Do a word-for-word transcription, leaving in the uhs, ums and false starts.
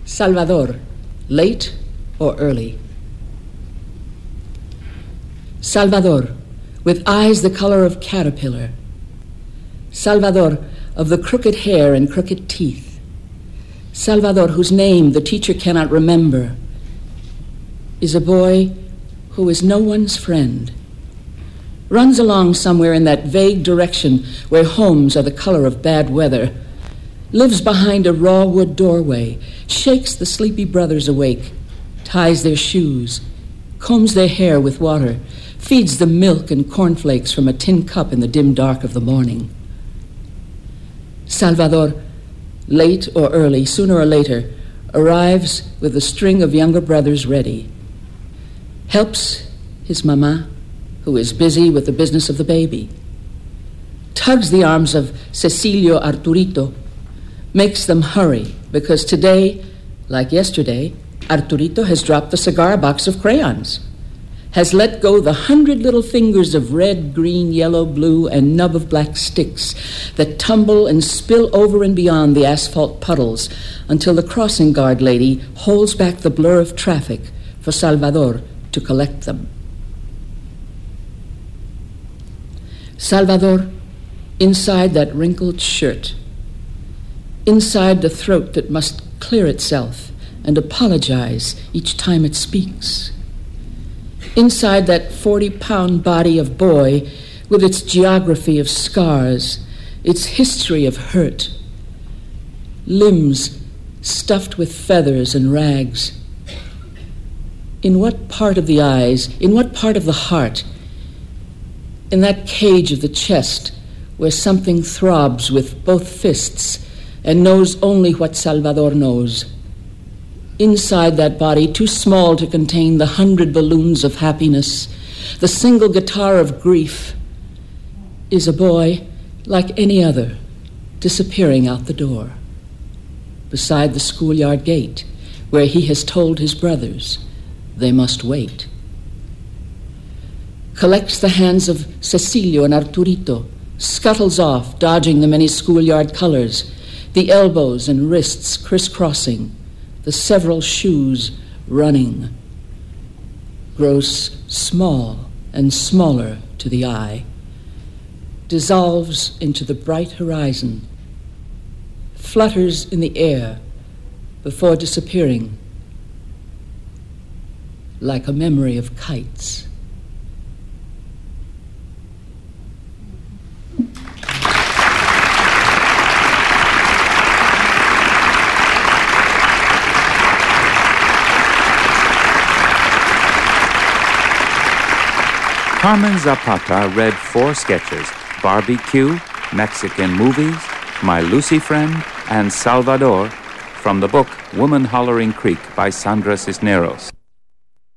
Salvador, late or early? Salvador, with eyes the color of caterpillar. Salvador, of the crooked hair and crooked teeth. Salvador, whose name the teacher cannot remember, is a boy who is no one's friend. Runs along somewhere in that vague direction where homes are the color of bad weather. Lives behind a raw wood doorway, shakes the sleepy brothers awake, ties their shoes, combs their hair with water, feeds them milk and cornflakes from a tin cup in the dim dark of the morning. Salvador, late or early, sooner or later, arrives with a string of younger brothers ready. Helps his mama, who is busy with the business of the baby. Tugs the arms of Cecilio Arturito, makes them hurry, because today, like yesterday, Arturito has dropped the cigar box of crayons, has let go the hundred little fingers of red, green, yellow, blue, and nub of black sticks that tumble and spill over and beyond the asphalt puddles until the crossing guard lady holds back the blur of traffic for Salvador to collect them. Salvador, inside that wrinkled shirt, inside the throat that must clear itself and apologize each time it speaks, inside that forty-pound body of boy with its geography of scars, its history of hurt, limbs stuffed with feathers and rags. In what part of the eyes, in what part of the heart, in that cage of the chest where something throbs with both fists and knows only what Salvador knows, inside that body too small to contain the hundred balloons of happiness, the single guitar of grief, is a boy like any other, disappearing out the door, beside the schoolyard gate, where he has told his brothers they must wait. Collects the hands of Cecilio and Arturito, scuttles off, dodging the many schoolyard colors, the elbows and wrists crisscrossing, the several shoes running, grows small and smaller to the eye, dissolves into the bright horizon, flutters in the air before disappearing like a memory of kites. Carmen Zapata read four sketches: Barbecue, Mexican Movies, My Lucy Friend, and Salvador, from the book Woman Hollering Creek by Sandra Cisneros.